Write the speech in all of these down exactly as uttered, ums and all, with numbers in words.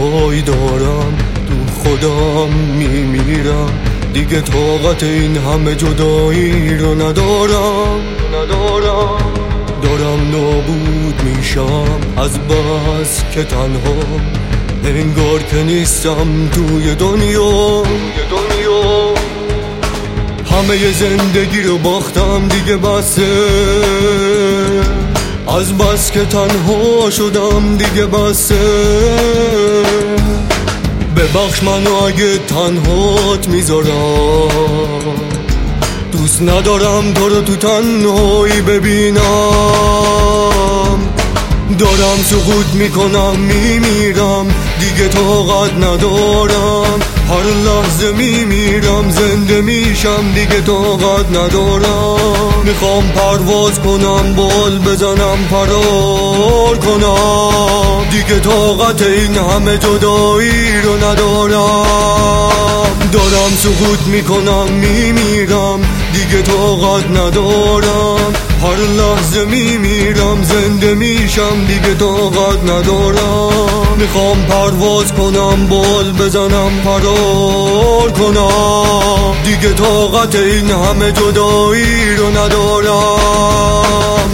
پای دارم، تو خودم میمیرم، دیگه طاقت این همه جدایی رو ندارم ندارم دارم نابود میشم از بس که تنها، انگار که نیستم توی دنیا دنیا همه زندگی رو باختم دیگه بسه، از بس که تنها شدم دیگه بسه. ببخش منو اگه تنهات میذارم، دوست ندارم تو رو تو تنهایی ببینم. دارم سقوط میکنم میمیرم، دیگه طاقت ندارم، هر لحظه میمیرم زنده میشم، دیگه طاقت ندارم. میخوام پرواز کنم، بال بزنم، فرار کنم، دیگه طاقت این همه جدایی رو ندارم. دارم سقوط میکنم میمیرم، دیگه طاقت ندارم، هر لحظه میمیرم زنده میشم، دیگه طاقت ندارم. میخوام پرواز کنم، بال بزنم، فرار کنم، دیگه طاقت این همه جدایی رو ندارم.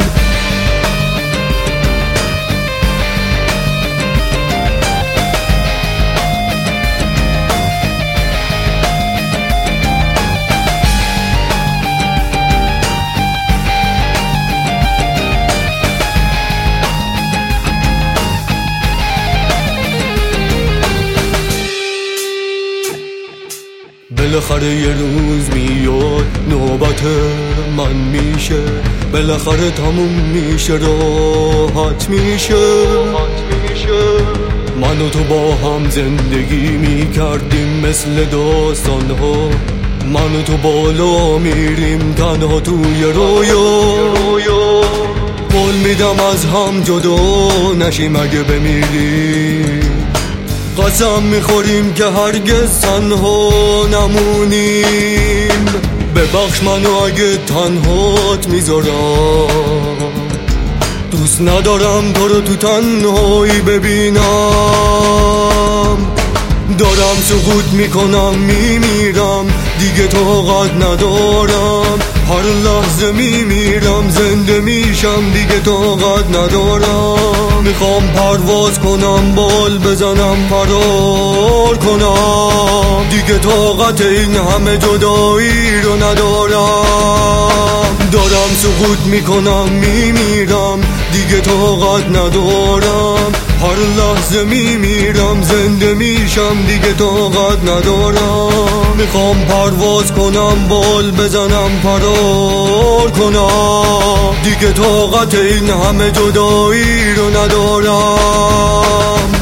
بالاخره یه روز میاد نوبت من میشه، بالاخره تموم میشه، راحت میشه. من و تو با هم زندگی میکردیم مثل داستان ها، من و تو بالا میریم تنها توی رویا. قول میدم از هم جدا نشیم اگه بمیریم، قسم میخوریم که هرگز تنها نمونیم. ببخش منو اگه تنهات میذارم، دوست ندارم تو رو تو تنهایی ببینم. دارم سقوط میکنم میمیرم، دیگه طاقت ندارم، هر لحظه میمیرم زنده میشم، دیگه طاقت ندارم. میخوام پرواز کنم، بال بزنم، فرار کنم، دیگه طاقت این همه جدایی رو ندارم. دارم سقوط میکنم میمیرم، دیگه طاقت ندارم، هر لحظه میمیرم زنده میشم، دیگه طاقت ندارم. میخوام پرواز کنم، بال بزنم، فرار کنم، دیگه طاقت این همه جدایی رو ندارم.